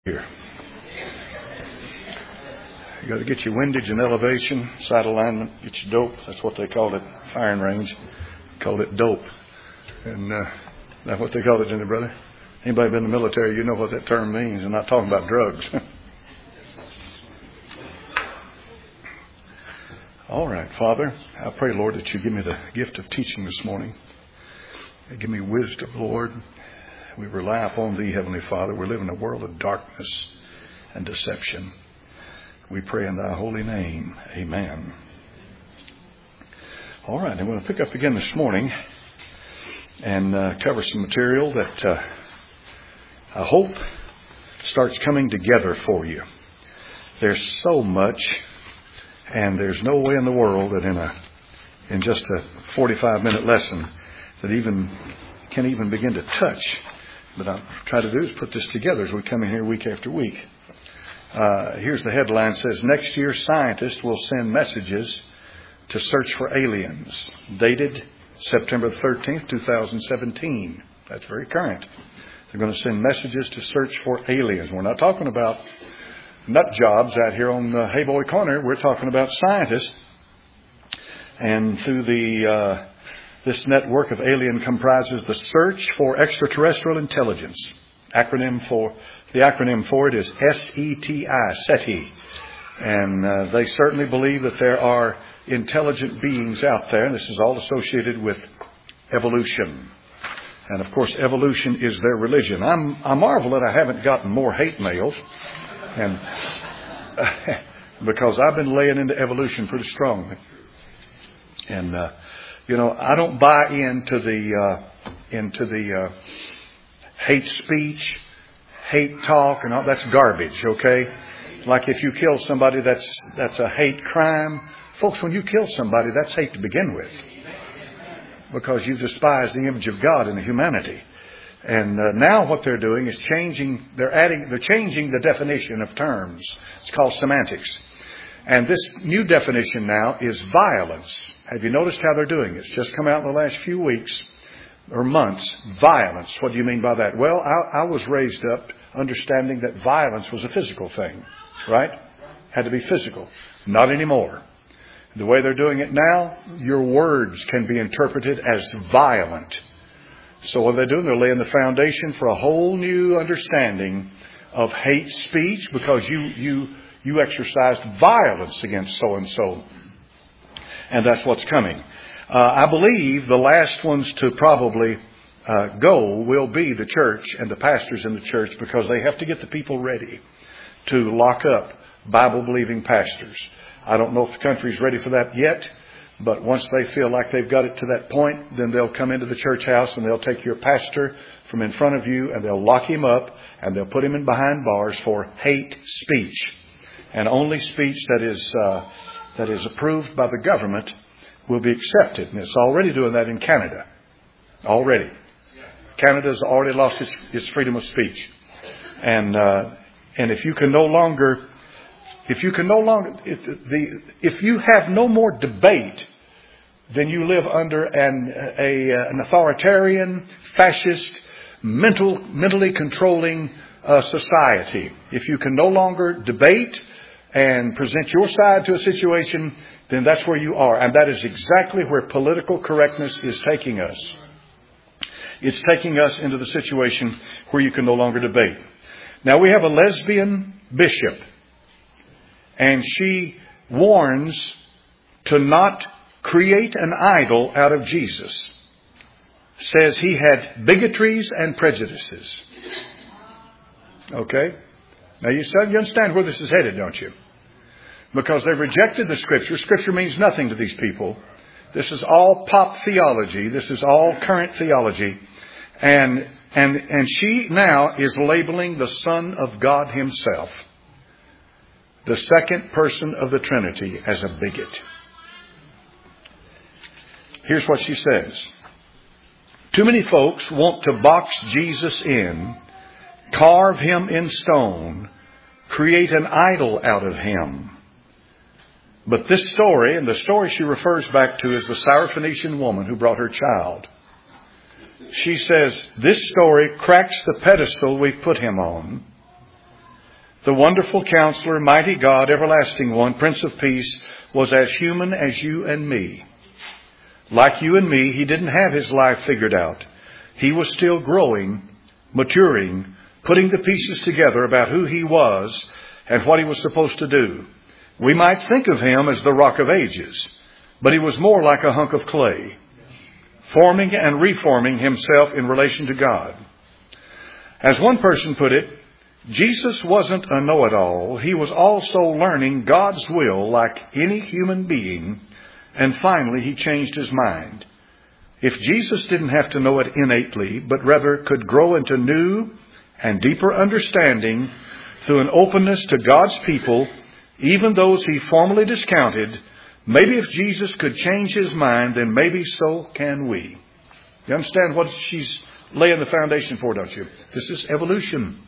Here. You got to get your windage and elevation, side alignment, get your dope. That's what they called it, firing range. Called it dope. And that's what they called it, isn't it, brother? Anybody been in the military, you know what that term means. I'm not talking about drugs. All right, Father, I pray, Lord, that you give me the gift of teaching this morning. Give me wisdom, Lord. We rely upon Thee, Heavenly Father. We live in a world of darkness and deception. We pray in Thy holy name. Amen. All right, I'm going to pick up again this morning and cover some material that I hope starts coming together for you. There's so much, and there's no way in the world that in just a 45-minute lesson that can even begin to touch. But I'll try to do is put this together as we come in here week after week. Here's the headline. It says, next year scientists will send messages to search for aliens. Dated September 13th, 2017. That's very current. They're going to send messages to search for aliens. We're not talking about nut jobs out here on the Hey Boy Corner. We're talking about scientists. And through this network of alien comprises the Search for Extraterrestrial Intelligence. The acronym for it is SETI, SETI. And they certainly believe that there are intelligent beings out there. And this is all associated with evolution. And of course, evolution is their religion. I marvel that I haven't gotten more hate mails. And because I've been laying into evolution pretty strongly. And I don't buy into the hate speech, hate talk, and all that's garbage. Okay, like if you kill somebody, that's a hate crime, folks. When you kill somebody, that's hate to begin with, because you despise the image of God in the humanity. And now what they're doing is changing. They're changing the definition of terms. It's called semantics. And this new definition now is violence. Have you noticed how they're doing it? It's just come out in the last few weeks or months. Violence. What do you mean by that? Well, I was raised up understanding that violence was a physical thing, right? Had to be physical. Not anymore. The way they're doing it now, your words can be interpreted as violent. So what they're doing, they're laying the foundation for a whole new understanding of hate speech, because you exercised violence against so-and-so. And that's what's coming. I believe the last ones to probably go will be the church and the pastors in the church, because they have to get the people ready to lock up Bible-believing pastors. I don't know if the country's ready for that yet, but once they feel like they've got it to that point, then they'll come into the church house and they'll take your pastor from in front of you and they'll lock him up and they'll put him in behind bars for hate speech. And only speech that is approved by the government will be accepted. And it's already doing that in Canada. Already. Canada's already lost its freedom of speech. And if you have no more debate, then you live under an authoritarian, fascist, mentally controlling society. If you can no longer debate and present your side to a situation, then that's where you are. And that is exactly where political correctness is taking us. It's taking us into the situation where you can no longer debate. Now, we have a lesbian bishop, and she warns to not create an idol out of Jesus. Says he had bigotries and prejudices. Okay? Now you understand where this is headed, don't you? Because they've rejected the Scripture. Scripture means nothing to these people. This is all pop theology. This is all current theology. And she now is labeling the Son of God Himself, the second person of the Trinity, as a bigot. Here's what she says. Too many folks want to box Jesus in, carve Him in stone, create an idol out of Him. But this story, and the story she refers back to, is the Syrophoenician woman who brought her child. She says, this story cracks the pedestal we put Him on The wonderful Counselor, mighty God, everlasting one, Prince of Peace, was as human as you and me. Like you and me, He didn't have His life figured out. He was still growing, maturing, putting the pieces together about who He was and what He was supposed to do. We might think of Him as the Rock of Ages, but He was more like a hunk of clay, forming and reforming Himself in relation to God. As one person put it, Jesus wasn't a know-it-all. He was also learning God's will like any human being, and finally He changed His mind. If Jesus didn't have to know it innately, but rather could grow into new and deeper understanding through an openness to God's people, even those He formerly discounted, maybe if Jesus could change His mind, then maybe so can we. You understand what she's laying the foundation for, don't you? This is evolution.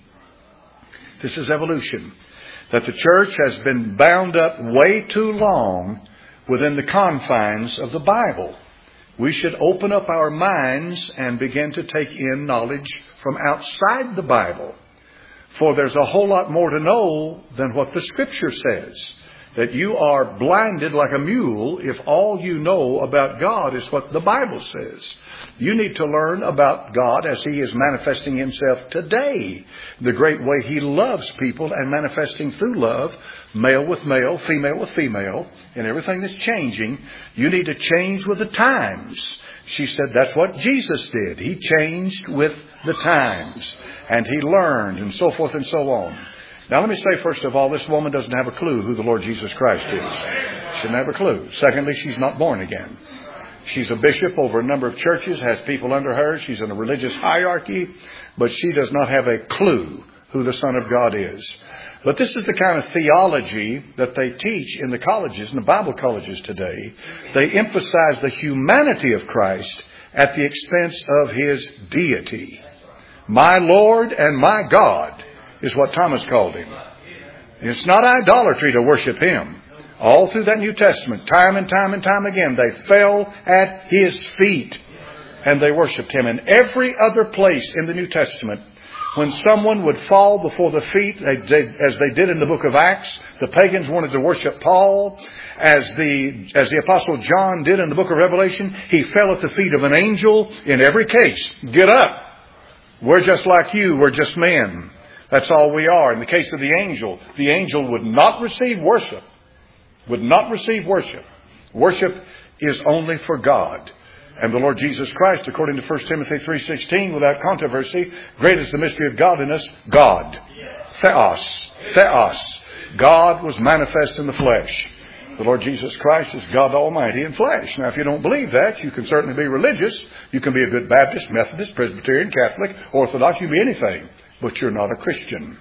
This is evolution. That the church has been bound up way too long within the confines of the Bible. We should open up our minds and begin to take in knowledge from outside the Bible. For there's a whole lot more to know than what the Scripture says. That you are blinded like a mule if all you know about God is what the Bible says. You need to learn about God as He is manifesting Himself today. The great way He loves people and manifesting through love, male with male, female with female, and everything that's changing. You need to change with the times. She said that's what Jesus did. He changed with the times. And He learned and so forth and so on. Now let me say first of all, this woman doesn't have a clue who the Lord Jesus Christ is. She doesn't have a clue. Secondly, she's not born again. She's a bishop over a number of churches, has people under her. She's in a religious hierarchy, but she does not have a clue who the Son of God is. But this is the kind of theology that they teach in the colleges, in the Bible colleges today. They emphasize the humanity of Christ at the expense of His deity. My Lord and my God is what Thomas called Him. It's not idolatry to worship Him. All through that New Testament, time and time and time again, they fell at His feet and they worshiped Him. In every other place in the New Testament, when someone would fall before the feet, as they did in the book of Acts, the pagans wanted to worship Paul. As the Apostle John did in the book of Revelation, he fell at the feet of an angel. In every case, get up. We're just like you. We're just men. That's all we are. In the case of the angel would not receive worship. Would not receive worship. Worship is only for God. And the Lord Jesus Christ, according to 1 Timothy 3:16, without controversy, great is the mystery of godliness, God. Theos. Theos. God was manifest in the flesh. The Lord Jesus Christ is God Almighty in flesh. Now, if you don't believe that, you can certainly be religious. You can be a good Baptist, Methodist, Presbyterian, Catholic, Orthodox. You can be anything. But you're not a Christian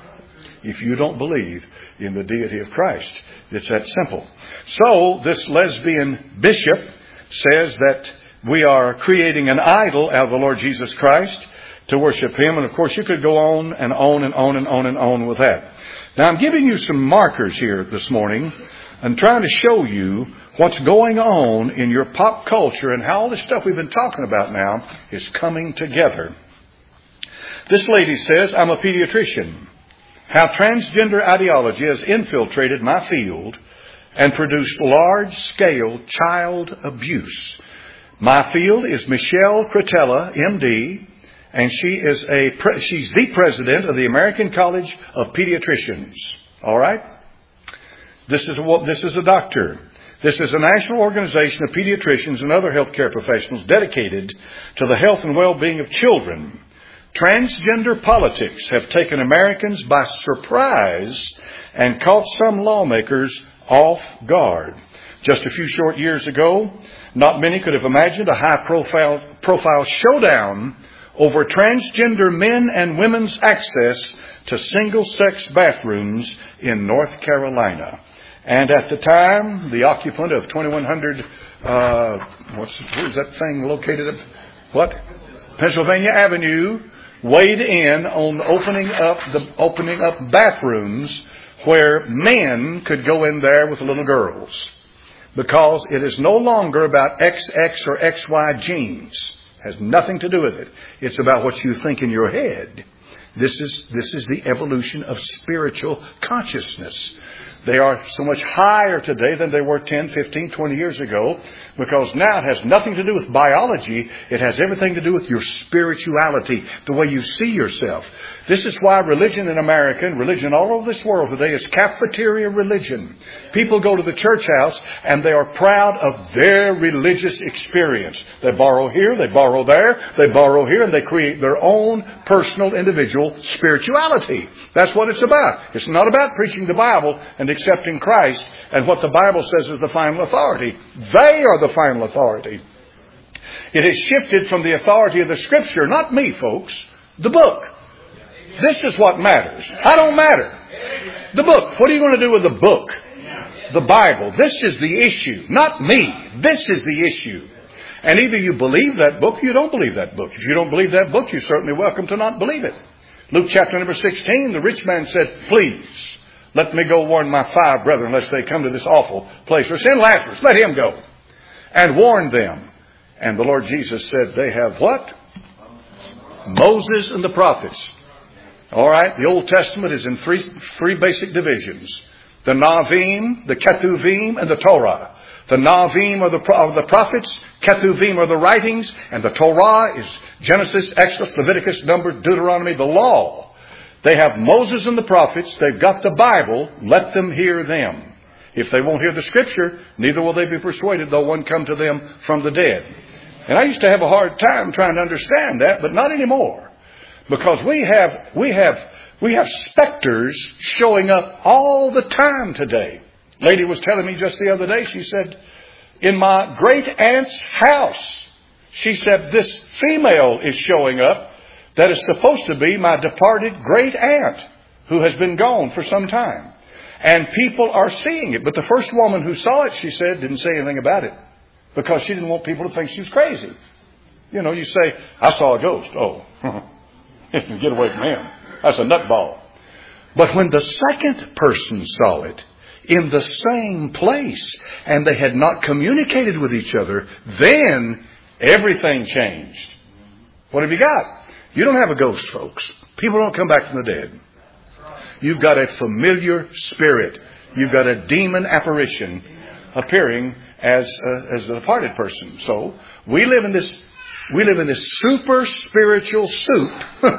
if you don't believe in the deity of Christ. It's that simple. So, this lesbian bishop says that we are creating an idol out of the Lord Jesus Christ to worship Him. And of course, you could go on and on and on and on and on with that. Now, I'm giving you some markers here this morning and trying to show you what's going on in your pop culture and how all the stuff we've been talking about now is coming together. This lady says, I'm a pediatrician. How transgender ideology has infiltrated my field and produced large-scale child abuse. My field is Michelle Cretella, M.D., and she's the president of the American College of Pediatricians. All right? This is a doctor. This is a national organization of pediatricians and other healthcare professionals dedicated to the health and well-being of children. Transgender politics have taken Americans by surprise and caught some lawmakers off guard. Just a few short years ago, not many could have imagined a high-profile showdown over transgender men and women's access to single-sex bathrooms in North Carolina. And at the time, the occupant of 2100, where's that thing located at? What? Pennsylvania Avenue, weighed in on opening up bathrooms where men could go in there with little girls. Because it is no longer about XX or XY genes. It has nothing to do with it. It's about what you think in your head. This is the evolution of spiritual consciousness. They are so much higher today than they were 10, 15, 20 years ago, because now it has nothing to do with biology. It has everything to do with your spirituality, the way you see yourself. This is why religion in America and religion all over this world today is cafeteria religion. People go to the church house and they are proud of their religious experience. They borrow here, they borrow there, they borrow here, and they create their own personal, individual spirituality. That's what it's about. It's not about preaching the Bible and accepting Christ and what the Bible says is the final authority. They are the final authority. It has shifted from the authority of the Scripture, not me, folks, the book. This is what matters. I don't matter. The book. What are you going to do with the book? The Bible. This is the issue, not me. This is the issue. And either you believe that book or you don't believe that book. If you don't believe that book, you're certainly welcome to not believe it. Luke chapter number 16, the rich man said, please, let me go warn my 5 brethren lest they come to this awful place. Or send Lazarus, let him go. And warn them. And the Lord Jesus said, they have what? Moses and the prophets. All right, the Old Testament is in three basic divisions. The Navim, the Ketuvim, and the Torah. The Navim are the prophets, Ketuvim are the writings, and the Torah is Genesis, Exodus, Leviticus, Numbers, Deuteronomy, the law. They have Moses and the prophets. They've got the Bible. Let them hear them. If they won't hear the Scripture, neither will they be persuaded, though one come to them from the dead. And I used to have a hard time trying to understand that, but not anymore. Because we have specters showing up all the time today. Lady was telling me just the other day, she said, in my great aunt's house, she said, this female is showing up that is supposed to be my departed great aunt who has been gone for some time. And people are seeing it. But the first woman who saw it, she said, didn't say anything about it because she didn't want people to think she was crazy. You know, you say, I saw a ghost. Oh, get away from him. That's a nutball. But when the second person saw it in the same place and they had not communicated with each other, then everything changed. What have you got? You don't have a ghost, folks. People don't come back from the dead. You've got a familiar spirit. You've got a demon apparition appearing as a departed person. So we live in this super spiritual soup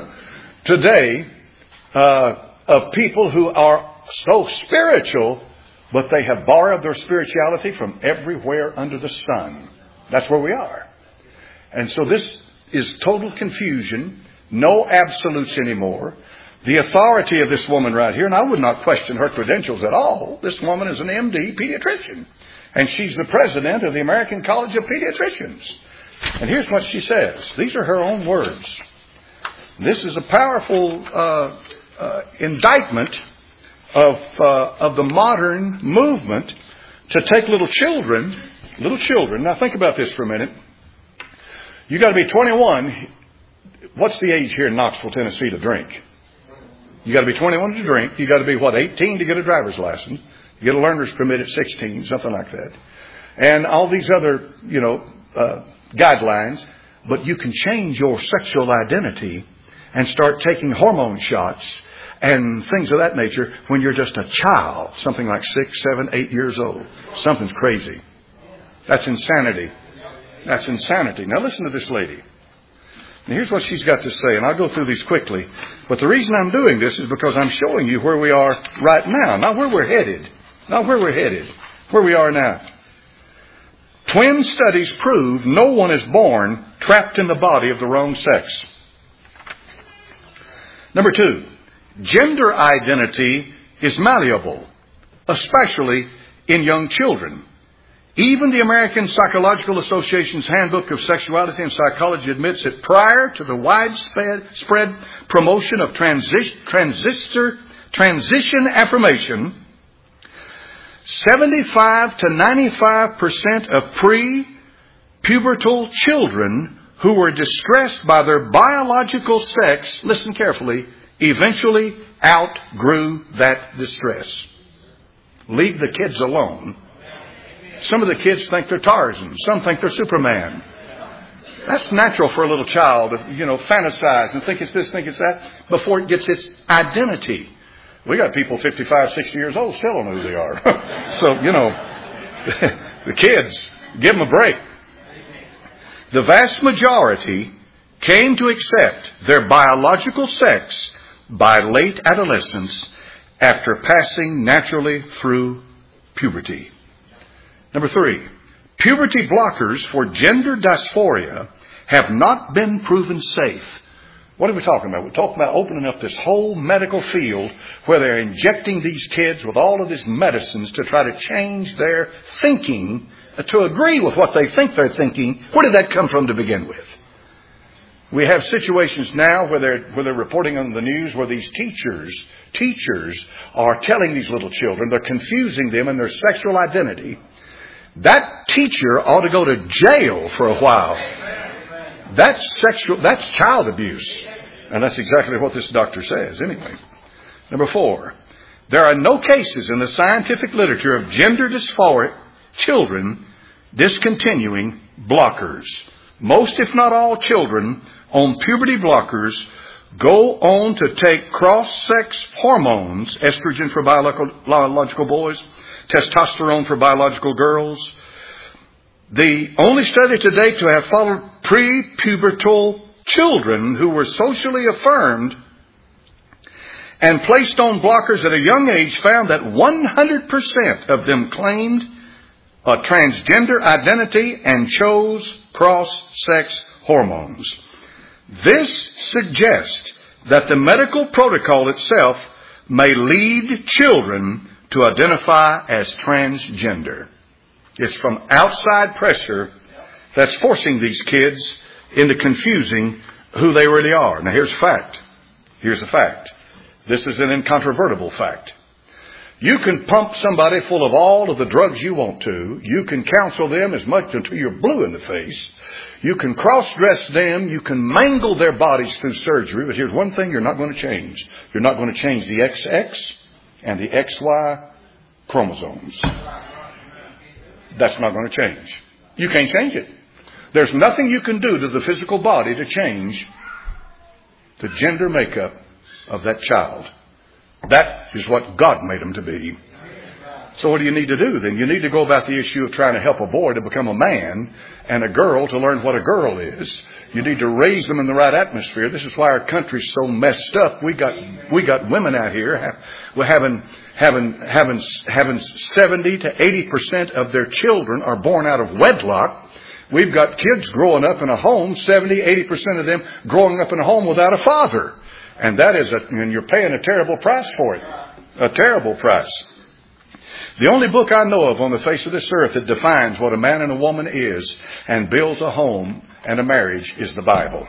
today of people who are so spiritual, but they have borrowed their spirituality from everywhere under the sun. That's where we are. And so this is total confusion, no absolutes anymore. The authority of this woman right here, and I would not question her credentials at all. This woman is an MD pediatrician, and she's the president of the American College of Pediatricians. And here's what she says. These are her own words. This is a powerful indictment of the modern movement to take little children. Now think about this for a minute. You got to be 21. What's the age here in Knoxville, Tennessee to drink? You got to be 21 to drink. You got to be 18 to get a driver's license. You get a learner's permit at 16, something like that. And all these other, guidelines. But you can change your sexual identity and start taking hormone shots and things of that nature when you're just a child, something like 6, 7, 8 years old. Something's crazy. That's insanity. That's insanity. Now listen to this lady. And here's what she's got to say, and I'll go through these quickly. But the reason I'm doing this is because I'm showing you where we are right now, not where we're headed. Not where we're headed. Where we are now. Twin studies prove no one is born trapped in the body of the wrong sex. Number 2, gender identity is malleable, especially in young children. Even the American Psychological Association's Handbook of Sexuality and Psychology admits that prior to the widespread promotion of transition affirmation, 75 to 95% of pre-pubertal children who were distressed by their biological sex, listen carefully, eventually outgrew that distress. Leave the kids alone. Some of the kids think they're Tarzan. Some think they're Superman. That's natural for a little child to, fantasize and think it's this, think it's that, before it gets its identity. We got people 55, 60 years old still don't know who they are. So, the kids, give them a break. The vast majority came to accept their biological sex by late adolescence after passing naturally through puberty. Number 3, puberty blockers for gender dysphoria have not been proven safe. What are we talking about? We're talking about opening up this whole medical field where they're injecting these kids with all of these medicines to try to change their thinking to agree with what they think they're thinking. Where did that come from to begin with? We have situations now where they're reporting on the news where these teachers are telling these little children, they're confusing them in their sexual identity. That teacher ought to go to jail for a while. That's child abuse. And that's exactly what this doctor says anyway. Number 4, there are no cases in the scientific literature of gender dysphoric children discontinuing blockers. Most, if not all, children on puberty blockers go on to take cross-sex hormones, estrogen for biological boys, testosterone for biological girls. The only study to date to have followed pre-pubertal children who were socially affirmed and placed on blockers at a young age found that 100% of them claimed a transgender identity and chose cross-sex hormones. This suggests that the medical protocol itself may lead children to identify as transgender. It's from outside pressure that's forcing these kids into confusing who they really are. Now here's a fact. Here's a fact. This is an incontrovertible fact. You can pump somebody full of all of the drugs you want to. You can counsel them as much until you're blue in the face. You can cross-dress them. You can mangle their bodies through surgery. But here's one thing you're not going to change. You're not going to change the XX and the XY chromosomes. That's not going to change. You can't change it. There's nothing you can do to the physical body to change the gender makeup of that child. That is what God made them to be. So what do you need to do then? You need to go about the issue of trying to help a boy to become a man and a girl to learn what a girl is. You need to raise them in the right atmosphere. This is why our country's so messed up. We got women out here we're having 70 to 80% of their children are born out of wedlock. We've got kids growing up in a home, 70, 80% of them growing up in a home without a father. And and you're paying a terrible price for it. A terrible price. The only book I know of on the face of this earth that defines what a man and a woman is and builds a home and a marriage is the Bible.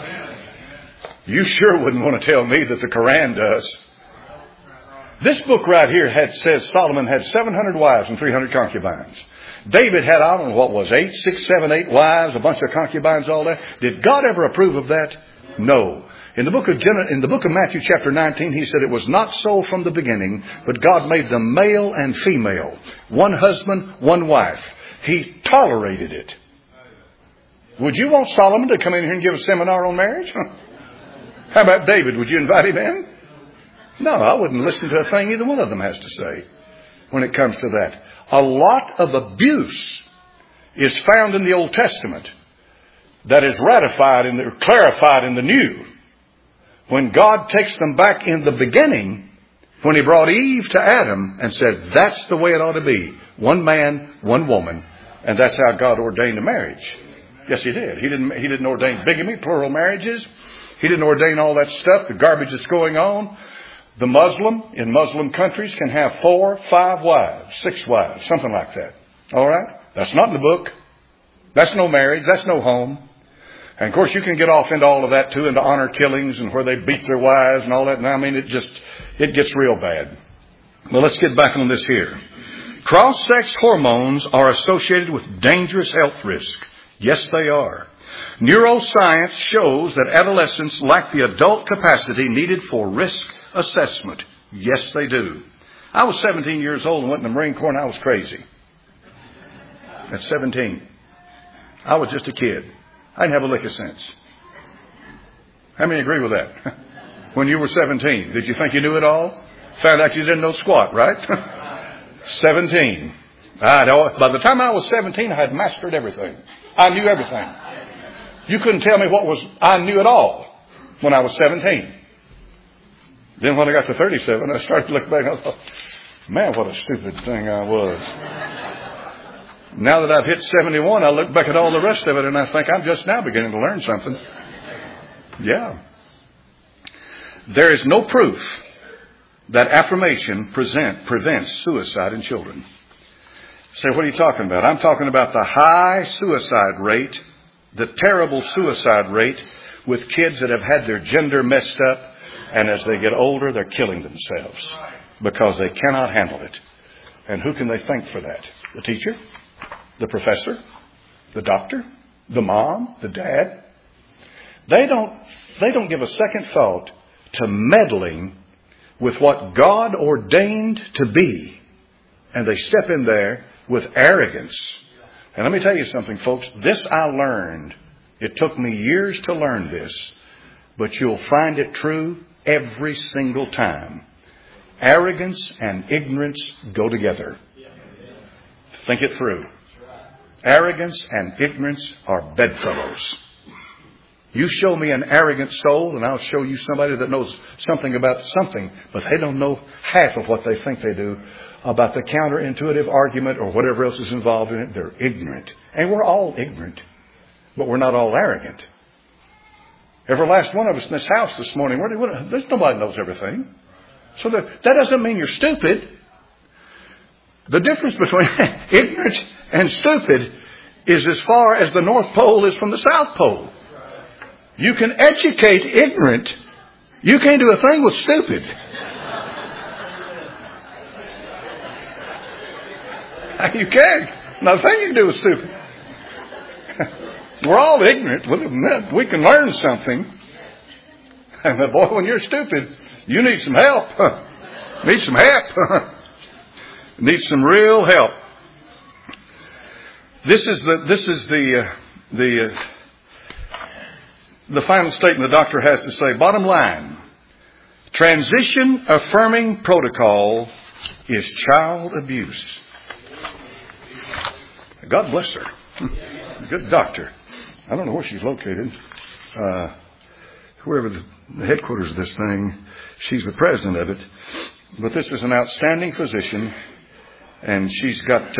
You sure wouldn't want to tell me that the Quran does. This book right here says Solomon had 700 wives and 300 concubines. David had, I don't know what was, 8 wives, a bunch of concubines, all that. Did God ever approve of that? No. In the book of Matthew chapter 19, he said it was not so from the beginning, but God made them male and female. One husband, one wife. He tolerated it. Would you want Solomon to come in here and give a seminar on marriage? How about David? Would you invite him in? No, I wouldn't listen to a thing either one of them has to say when it comes to that. A lot of abuse is found in the Old Testament that is clarified in the New. When God takes them back in the beginning, when He brought Eve to Adam and said, that's the way it ought to be. One man, one woman. And that's how God ordained a marriage. Yes, He did. He didn't ordain bigamy, plural marriages. He didn't ordain all that stuff, the garbage that's going on. The Muslim, in Muslim countries, can have 4, 5 wives, 6 wives, something like that. All right? That's not in the book. That's no marriage. That's no home. And of course, you can get off into all of that too, into honor killings and where they beat their wives and all that. And I mean, it gets real bad. Well, let's get back on this here. Cross-sex hormones are associated with dangerous health risk. Yes, they are. Neuroscience shows that adolescents lack the adult capacity needed for risk assessment. Yes, they do. I was 17 years old and went in the Marine Corps and I was crazy. At 17. I was just a kid. I didn't have a lick of sense. How many agree with that? When you were 17, did you think you knew it all? Found out you didn't know squat, right? 17. By the time I was 17, I had mastered everything. I knew everything. You couldn't tell me I knew it all when I was 17. Then when I got to 37, I started to look back and I thought, man, what a stupid thing I was. Now that I've hit 71, I look back at all the rest of it and I think I'm just now beginning to learn something. Yeah. There is no proof that affirmation prevents suicide in children. Say, what are you talking about? I'm talking about the high suicide rate, the terrible suicide rate with kids that have had their gender messed up, and as they get older, they're killing themselves because they cannot handle it. And who can they thank for that? The teacher? The professor? The doctor? The mom? The dad? They don't give a second thought to meddling with what God ordained to be. And they step in there with arrogance. And let me tell you something, folks. This I learned. It took me years to learn this. But you'll find it true every single time. Arrogance and ignorance go together. Think it through. Arrogance and ignorance are bedfellows. You show me an arrogant soul and I'll show you somebody that knows something about something, but they don't know half of what they think they do about the counterintuitive argument or whatever else is involved in it. They're ignorant. And we're all ignorant, but we're not all arrogant. Every last one of us in this house this morning, there's nobody knows everything. So that doesn't mean you're stupid. The difference between ignorant and stupid is as far as the North Pole is from the South Pole. You can educate ignorant. You can't do a thing with stupid. You can't. Nothing you can do with stupid. We're all ignorant. We can learn something. And boy, when you're stupid, you need some help. Need some help. Need some real help. This is the final statement the doctor has to say. Bottom line, transition affirming protocol is child abuse. God bless her. Good doctor. I don't know where she's located. Whoever the headquarters of this thing, she's the president of it. But this is an outstanding physician, and she's got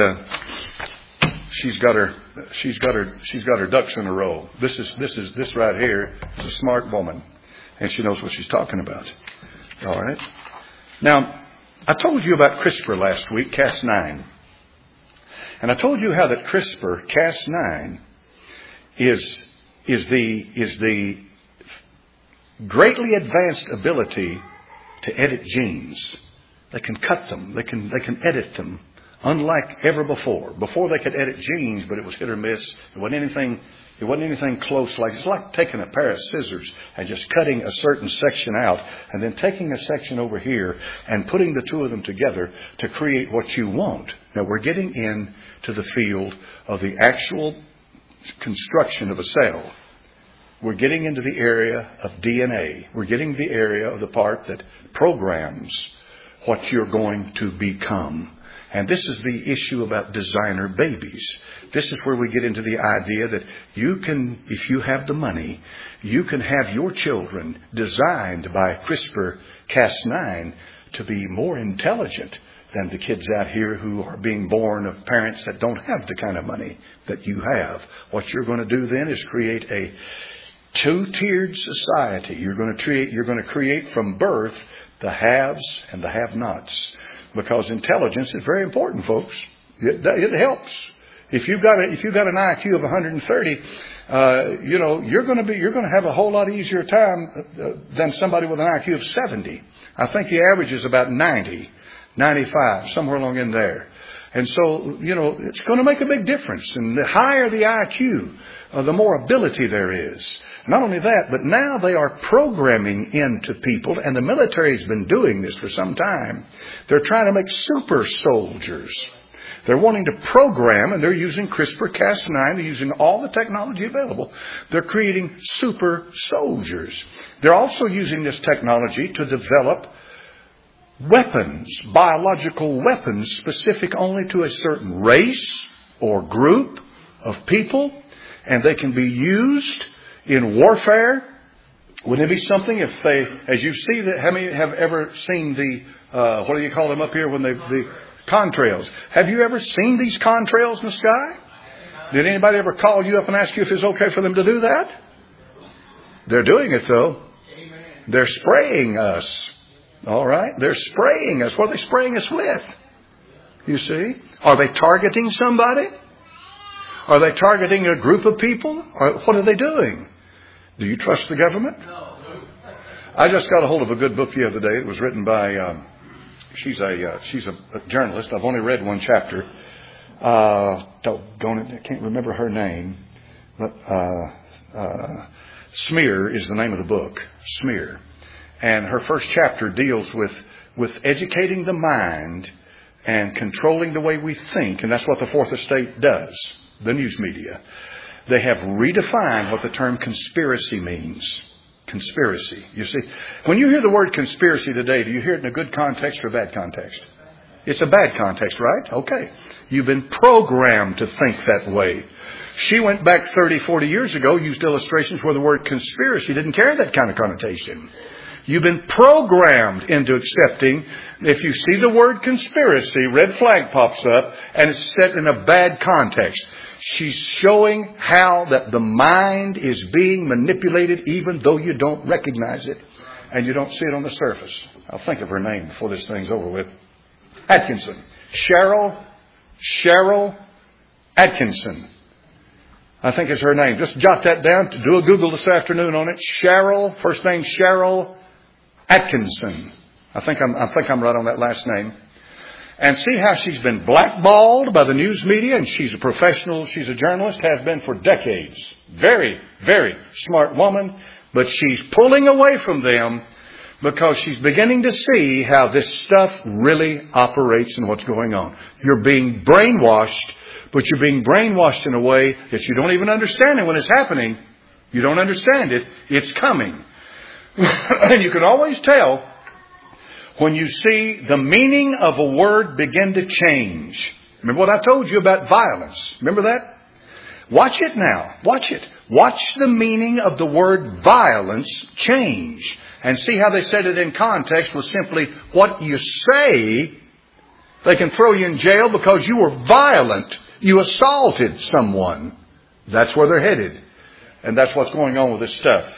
her ducks in a row. This right here is a smart woman, and she knows what she's talking about. All right. Now, I told you about CRISPR last week, Cas9, and I told you how that CRISPR Cas9 is the greatly advanced ability to edit genes. They can cut them. They can edit them. Unlike ever before. Before they could edit genes, but it was hit or miss. It wasn't anything close. It's like taking a pair of scissors and just cutting a certain section out and then taking a section over here and putting the two of them together to create what you want. Now we're getting into the field of the actual construction of a cell. We're getting into the area of DNA. We're getting the area of the part that programs what you're going to become. And this is the issue about designer babies. This is where we get into the idea that you can, if you have the money, you can have your children designed by CRISPR-Cas9 to be more intelligent than the kids out here who are being born of parents that don't have the kind of money that you have. What you're going to do then is create a two-tiered society. You're going to create from birth the haves and the have-nots. Because intelligence is very important, folks. It helps. If you've got an IQ of 130, you're going to have a whole lot easier time than somebody with an IQ of 70. I think the average is about 90, 95, somewhere along in there. And so, it's going to make a big difference. And the higher the IQ, the more ability there is. Not only that, but now they are programming into people, and the military has been doing this for some time. They're trying to make super soldiers. They're wanting to program, and they're using CRISPR-Cas9. They're using all the technology available. They're creating super soldiers. They're also using this technology to develop weapons, biological weapons, specific only to a certain race or group of people, and they can be used in warfare. Wouldn't it be something if they, as you see that, how many have ever seen the, what do you call them up here when the contrails? Have you ever seen these contrails in the sky? Did anybody ever call you up and ask you if it's okay for them to do that? They're doing it though. They're spraying us. All right? They're spraying us. What are they spraying us with? You see? Are they targeting somebody? Are they targeting a group of people? Or what are they doing? Do you trust the government? I just got a hold of a good book the other day. It was written by, she's a journalist. I've only read one chapter. I can't remember her name. But Smear is the name of the book. Smear. And her first chapter deals with educating the mind and controlling the way we think. And that's what the Fourth Estate does, the news media. They have redefined what the term conspiracy means. Conspiracy. You see, when you hear the word conspiracy today, do you hear it in a good context or a bad context? It's a bad context, right? Okay. You've been programmed to think that way. She went back 30, 40 years ago, used illustrations where the word conspiracy didn't carry that kind of connotation. You've been programmed into accepting, if you see the word conspiracy, red flag pops up, and it's set in a bad context. She's showing how that the mind is being manipulated even though you don't recognize it and you don't see it on the surface. I'll think of her name before this thing's over with. Atkinson. Cheryl Atkinson, I think is her name. Just jot that down. Do a Google this afternoon on it. First name Cheryl Atkinson. I think I'm right on that last name. And see how she's been blackballed by the news media, and she's a professional, she's a journalist, has been for decades. Very, very smart woman, but she's pulling away from them because she's beginning to see how this stuff really operates and what's going on. You're being brainwashed, but you're being brainwashed in a way that you don't even understand it when it's happening. You don't understand it. It's coming. And you can always tell when you see the meaning of a word begin to change. Remember what I told you about violence? Remember that? Watch it now. Watch it. Watch the meaning of the word violence change. And see how they said it in context was simply what you say. They can throw you in jail because you were violent. You assaulted someone. That's where they're headed. And that's what's going on with this stuff.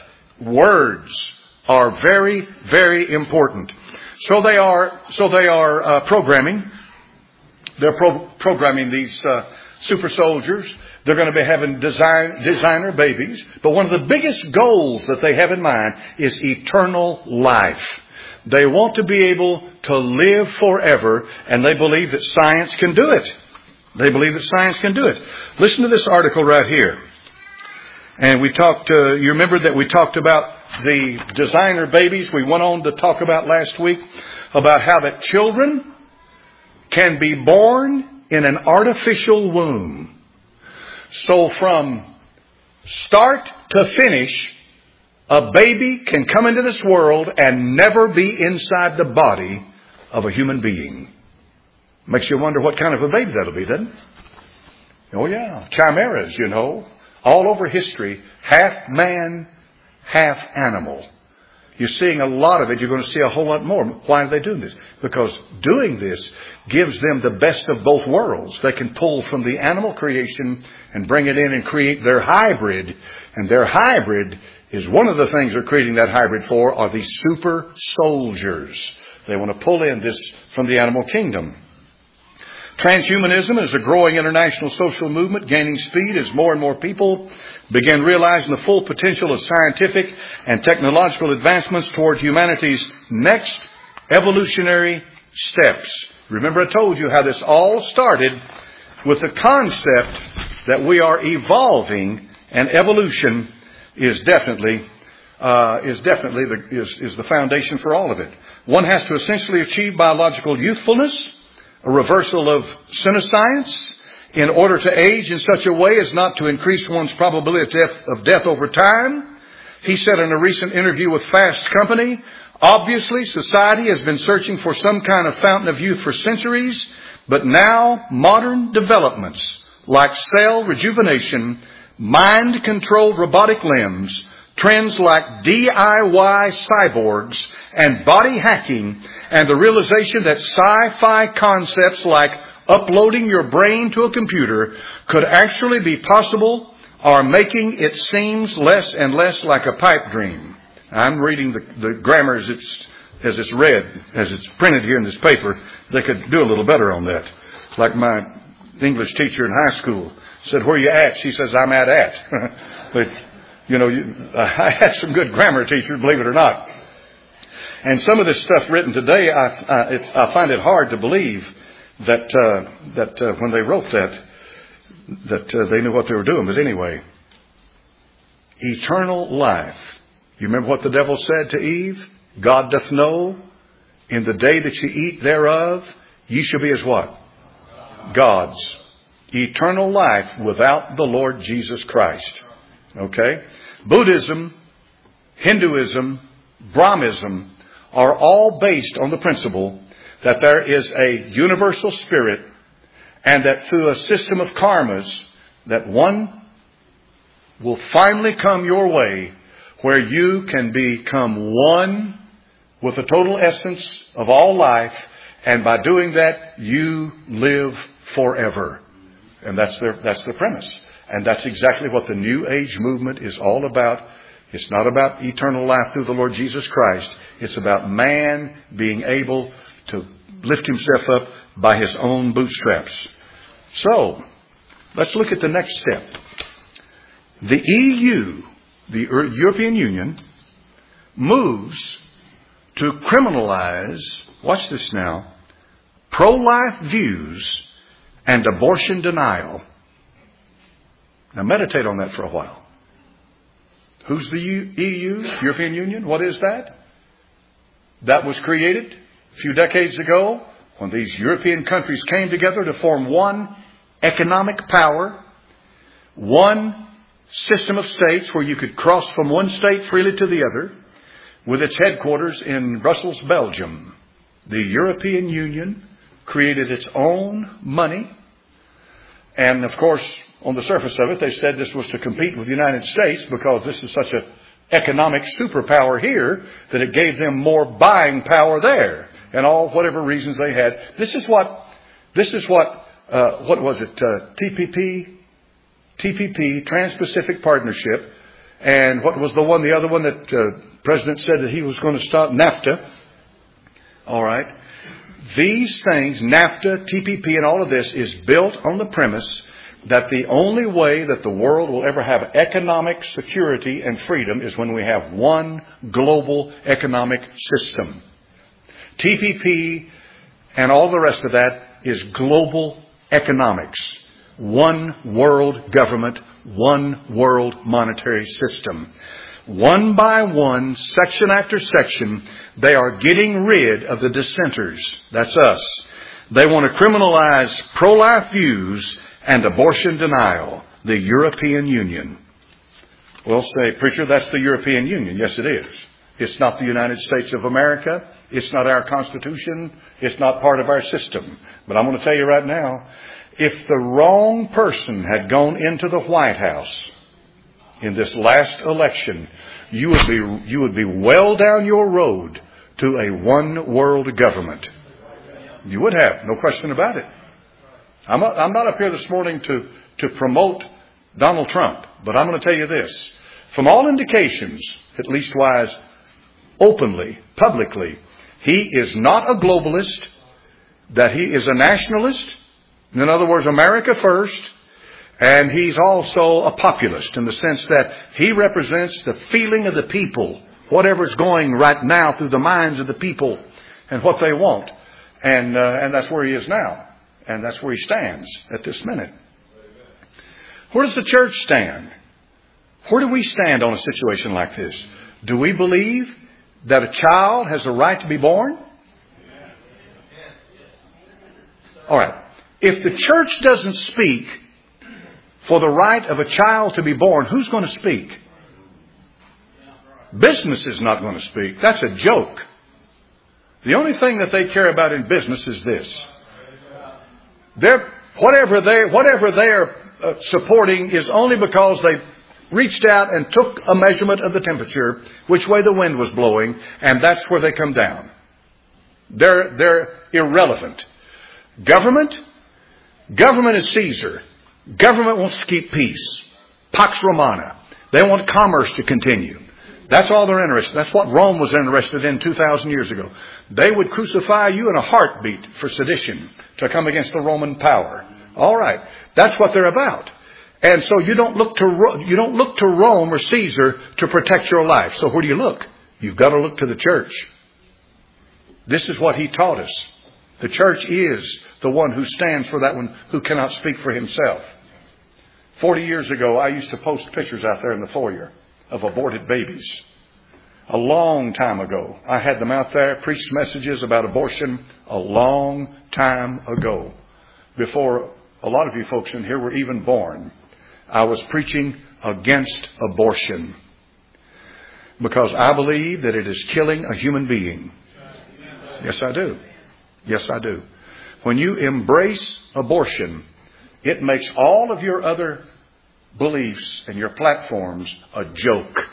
Words are very, very important. So they are programming. They're programming these super soldiers. They're going to be having designer babies. But one of the biggest goals that they have in mind is eternal life. They want to be able to live forever, and they believe that science can do it. They believe that science can do it. Listen to this article right here. And we talked, you remember that we talked about the designer babies. We went on to talk about last week about how that children can be born in an artificial womb. So from start to finish, a baby can come into this world and never be inside the body of a human being. Makes you wonder what kind of a baby that'll be, doesn't it? Oh yeah, chimeras, you know. All over history, half man, half animal. You're seeing a lot of it. You're going to see a whole lot more. Why are they doing this? Because doing this gives them the best of both worlds. They can pull from the animal creation and bring it in and create their hybrid. And their hybrid is one of the things they're creating that hybrid for are these super soldiers. They want to pull in this from the animal kingdom. Transhumanism is a growing international social movement gaining speed as more and more people begin realizing the full potential of scientific and technological advancements toward humanity's next evolutionary steps. Remember I told you how this all started with the concept that we are evolving, and evolution is definitely the foundation for all of it. One has to essentially achieve biological youthfulness a reversal of senescience in order to age in such a way as not to increase one's probability of death over time. He said in a recent interview with Fast Company, obviously society has been searching for some kind of fountain of youth for centuries, but now modern developments like cell rejuvenation, mind-controlled robotic limbs, trends like DIY cyborgs and body hacking, and the realization that sci-fi concepts like uploading your brain to a computer could actually be possible are making it seems less and less like a pipe dream. I'm reading the grammar as it's read, as it's printed here in this paper. They could do a little better on that. Like my English teacher in high school said, "Where you at?" She says, "I'm at." But, I had some good grammar teachers, believe it or not. And some of this stuff written today, I find it hard to believe that when they wrote that they knew what they were doing. But anyway, eternal life. You remember what the devil said to Eve? God doth know, in the day that you eat thereof, ye shall be as what? Gods. Eternal life without the Lord Jesus Christ. Okay? Buddhism, Hinduism, Brahmism are all based on the principle that there is a universal spirit, and that through a system of karmas, that one will finally come your way where you can become one with the total essence of all life, and by doing that, you live forever. And that's the premise. And that's exactly what the New Age movement is all about. It's not about eternal life through the Lord Jesus Christ. It's about man being able to lift himself up by his own bootstraps. So, let's look at the next step. The EU, the European Union, moves to criminalize, watch this now, pro-life views and abortion denial. Now meditate on that for a while. Who's the EU, European Union? What is that? That was created a few decades ago when these European countries came together to form one economic power, one system of states where you could cross from one state freely to the other, with its headquarters in Brussels, Belgium. The European Union created its own money. And of course, on the surface of it, they said this was to compete with the United States because this is such an economic superpower here that it gave them more buying power there. And all whatever reasons they had. This is what was it? TPP, Trans-Pacific Partnership. And what was the other one that President said that he was going to stop? NAFTA. All right. These things, NAFTA, TPP, and all of this is built on the premise that the only way that the world will ever have economic security and freedom is when we have one global economic system. TPP and all the rest of that is global economics. One world government, one world monetary system. One by one, section after section, they are getting rid of the dissenters. That's us. They want to criminalize pro-life views and abortion denial. The European Union. Well, say, preacher, that's the European Union. Yes, it is. It's not the United States of America. It's not our Constitution. It's not part of our system. But I'm going to tell you right now, if the wrong person had gone into the White House in this last election, you would be well down your road to a one world government. You would have, no question about it. I'm not up here this morning to promote Donald Trump, but I'm going to tell you this. From all indications, at least wise, openly, publicly, he is not a globalist, that he is a nationalist. In other words, America first. And he's also a populist in the sense that he represents the feeling of the people, whatever's going right now through the minds of the people and what they want. And that's where he is now. And that's where he stands at this minute. Where does the church stand? Where do we stand on a situation like this? Do we believe that a child has a right to be born? All right. If the church doesn't speak for the right of a child to be born, who's going to speak? Business is not going to speak. That's a joke. The only thing that they care about in business is this. Whatever they're supporting is only because they reached out and took a measurement of the temperature, which way the wind was blowing, and that's where they come down. They're irrelevant. Government is Caesar. Government wants to keep peace. Pax Romana. They want commerce to continue. That's all they're interested in. That's what Rome was interested in 2,000 years ago. They would crucify you in a heartbeat for sedition to come against the Roman power. All right. That's what they're about. And so you don't look to Rome or Caesar to protect your life. So where do you look? You've got to look to the church. This is what he taught us. The church is the one who stands for that one who cannot speak for himself. 40 years ago, I used to post pictures out there in the foyer of aborted babies. A long time ago. I had them out there, preached messages about abortion a long time ago. Before a lot of you folks in here were even born. I was preaching against abortion. Because I believe that it is killing a human being. Yes, I do. Yes, I do. When you embrace abortion, it makes all of your other beliefs and your platforms a joke.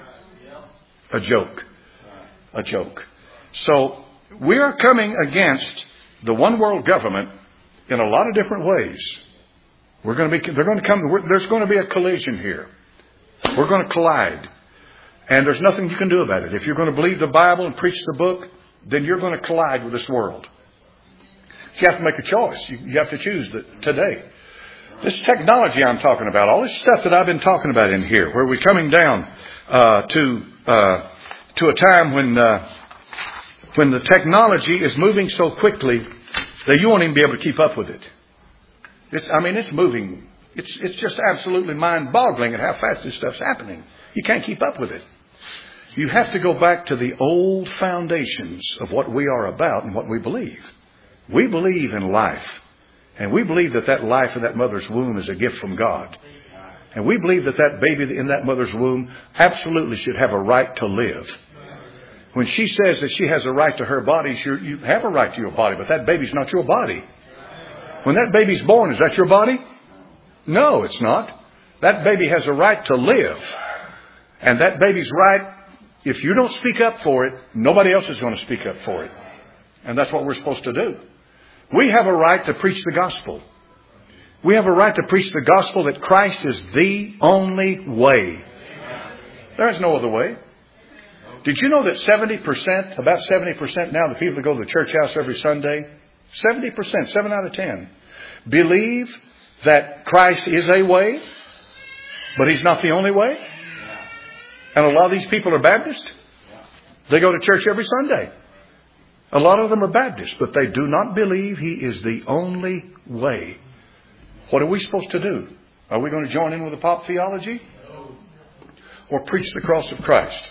A joke. A joke. So we are coming against the one world government in a lot of different ways. There's going to be a collision here. We're going to collide. And there's nothing you can do about it. If you're going to believe the Bible and preach the book, then you're going to collide with this world. You have to make a choice. You have to choose today. This technology I'm talking about, all this stuff that I've been talking about in here, where we're coming down to a time when the technology is moving so quickly that you won't even be able to keep up with it. It's moving. It's just absolutely mind-boggling at how fast this stuff's happening. You can't keep up with it. You have to go back to the old foundations of what we are about and what we believe. We believe in life. And we believe that life in that mother's womb is a gift from God. And we believe that baby in that mother's womb absolutely should have a right to live. When she says that she has a right to her body, you have a right to your body, but that baby's not your body. When that baby's born, is that your body? No, it's not. That baby has a right to live. And that baby's right, if you don't speak up for it, nobody else is going to speak up for it. And that's what we're supposed to do. We have a right to preach the gospel. We have a right to preach the gospel that Christ is the only way. There is no other way. Did you know that about 70% now, the people that go to the church house every Sunday, 70%, 7 out of 10, believe that Christ is a way, but He's not the only way? And a lot of these people are Baptists. They go to church every Sunday. A lot of them are Baptists, but they do not believe He is the only way. What are we supposed to do? Are we going to join in with the pop theology? Or preach the cross of Christ?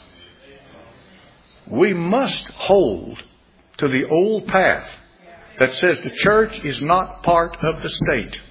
We must hold to the old path that says the church is not part of the state.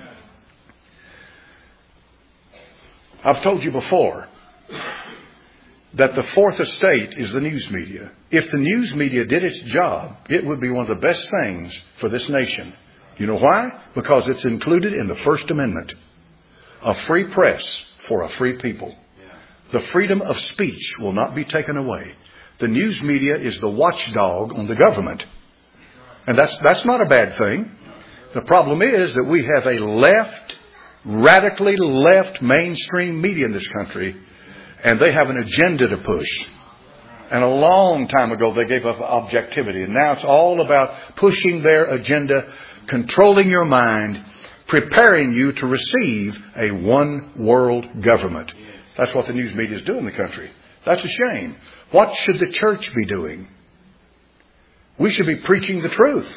I've told you before that the fourth estate is the news media. If the news media did its job, it would be one of the best things for this nation. You know why? Because it's included in the First Amendment. A free press for a free people. The freedom of speech will not be taken away. The news media is the watchdog on the government. And that's not a bad thing. The problem is that we have a radically left mainstream media in this country, and they have an agenda to push. And a long time ago they gave up objectivity, and now it's all about pushing their agenda, controlling your mind, preparing you to receive a one world government. That's what the news media is doing in the country. That's a shame. What should the church be doing? We should be preaching the truth.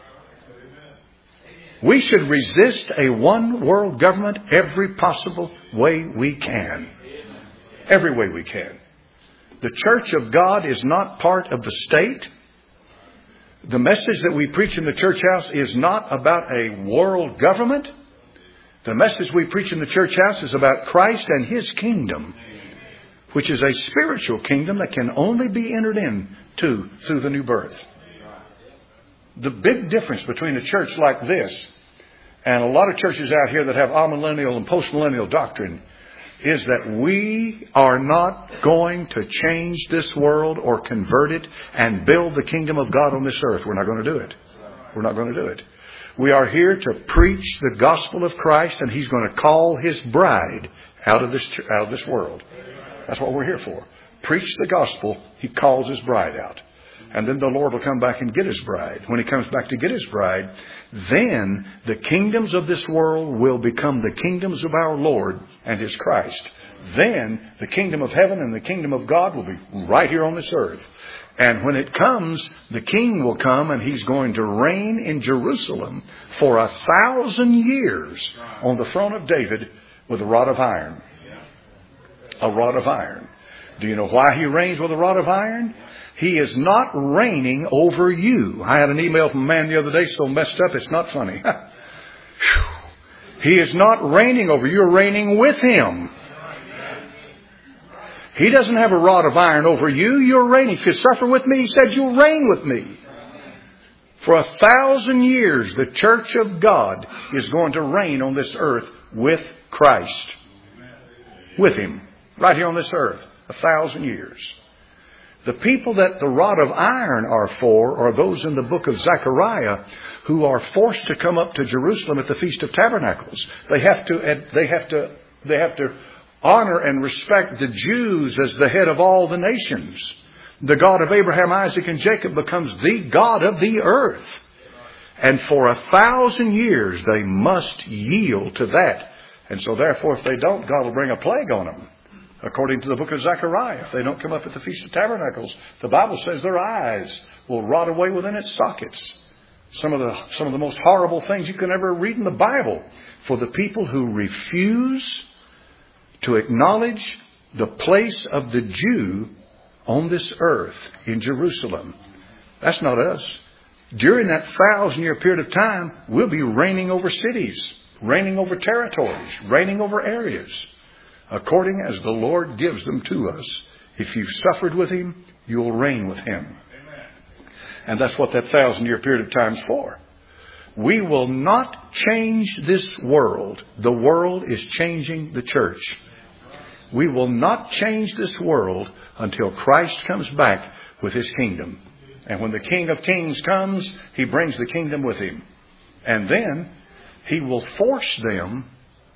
We should resist a one world government every possible way we can. Every way we can. The church of God is not part of the state. The message that we preach in the church house is not about a world government. The message we preach in the church house is about Christ and His kingdom, which is a spiritual kingdom that can only be entered into through the new birth. The big difference between a church like this and a lot of churches out here that have amillennial and postmillennial doctrine is that we are not going to change this world or convert it and build the kingdom of God on this earth. We're not going to do it. We're not going to do it. We are here to preach the gospel of Christ, and He's going to call His bride out of this world. That's what we're here for. Preach the gospel. He calls His bride out. And then the Lord will come back and get His bride. When He comes back to get His bride, then the kingdoms of this world will become the kingdoms of our Lord and His Christ. Then the kingdom of heaven and the kingdom of God will be right here on this earth. And when it comes, the King will come and He's going to reign in Jerusalem for 1,000 years on the throne of David with a rod of iron. A rod of iron. Do you know why He reigns with a rod of iron? He is not reigning over you. I had an email from a man the other day so messed up it's not funny. He is not reigning over you. You're reigning with Him. He doesn't have a rod of iron over you. You're reigning. If you suffer with me, He said, you'll reign with me. For 1,000 years, the church of God is going to reign on this earth with Christ. With Him. Right here on this earth. 1,000 years. The people that the rod of iron are for are those in the book of Zechariah who are forced to come up to Jerusalem at the Feast of Tabernacles. They have to honor and respect the Jews as the head of all the nations. The God of Abraham, Isaac, and Jacob becomes the God of the earth. And for 1,000 years they must yield to that. And so therefore, if they don't, God will bring a plague on them. According to the book of Zechariah, if they don't come up at the Feast of Tabernacles, the Bible says their eyes will rot away within its sockets. Some of the most horrible things you can ever read in the Bible for the people who refuse to acknowledge the place of the Jew on this earth in Jerusalem. That's not us. During that 1,000-year period of time, we'll be reigning over cities, reigning over territories, reigning over areas, according as the Lord gives them to us. If you've suffered with Him, you'll reign with Him. And that's what that 1,000-year period of time is for. We will not change this world. The world is changing the church. We will not change this world until Christ comes back with His kingdom. And when the King of Kings comes, He brings the kingdom with Him. And then He will force them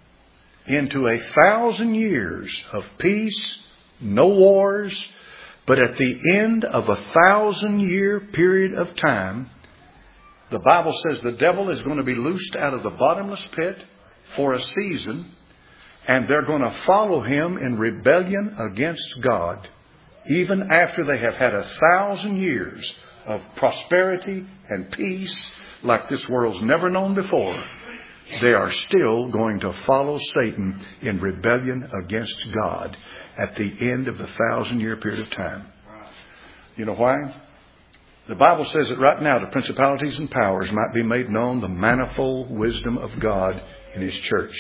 into 1,000 years of peace, no wars. But at the end of 1,000-year period of time, the Bible says the devil is going to be loosed out of the bottomless pit for a season. And they're going to follow him in rebellion against God. Even after they have had 1,000 years of prosperity and peace like this world's never known before, they are still going to follow Satan in rebellion against God at the end of the 1,000-year period of time. You know why? The Bible says that right now the principalities and powers might be made known the manifold wisdom of God in His church.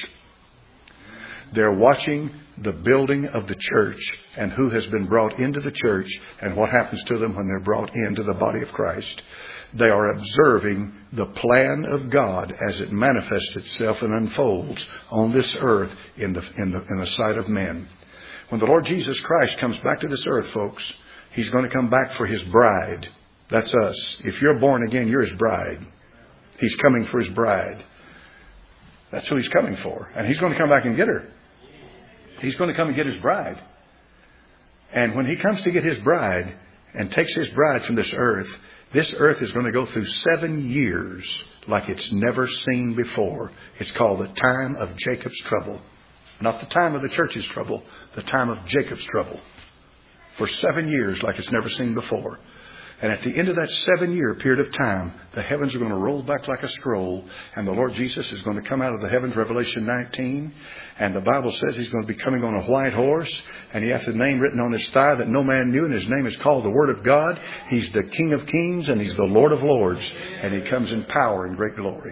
They're watching the building of the church and who has been brought into the church and what happens to them when they're brought into the body of Christ. They are observing the plan of God as it manifests itself and unfolds on this earth in the sight of men. When the Lord Jesus Christ comes back to this earth, folks, He's going to come back for His bride. That's us. If you're born again, you're His bride. He's coming for His bride. That's who He's coming for. And He's going to come back and get her. He's going to come and get His bride. And when He comes to get His bride and takes His bride from this earth is going to go through 7 years like it's never seen before. It's called the time of Jacob's trouble. Not the time of the church's trouble, the time of Jacob's trouble. For 7 years like it's never seen before. And at the end of that 7-year period of time, the heavens are going to roll back like a scroll, and the Lord Jesus is going to come out of the heavens, Revelation 19. And the Bible says He's going to be coming on a white horse, and He has a name written on His thigh that no man knew, and His name is called the Word of God. He's the King of Kings, and He's the Lord of Lords, and He comes in power and great glory.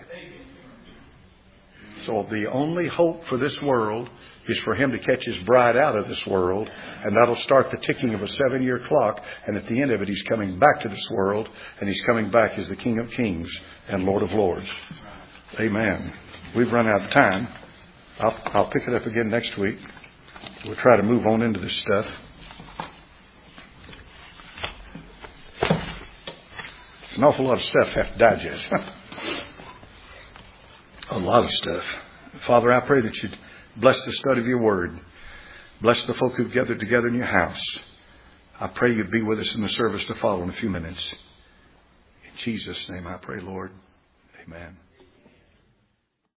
So the only hope for this world is for Him to catch His bride out of this world, and that'll start the ticking of a 7-year clock, and at the end of it He's coming back to this world, and He's coming back as the King of Kings and Lord of Lords. Amen. We've run out of time. I'll pick it up again next week. We'll try to move on into this stuff. It's an awful lot of stuff to have to digest. A lot of stuff. Father, I pray that You'd bless the study of Your Word. Bless the folk who've gathered together in Your house. I pray You'd be with us in the service to follow in a few minutes. In Jesus' name I pray, Lord. Amen.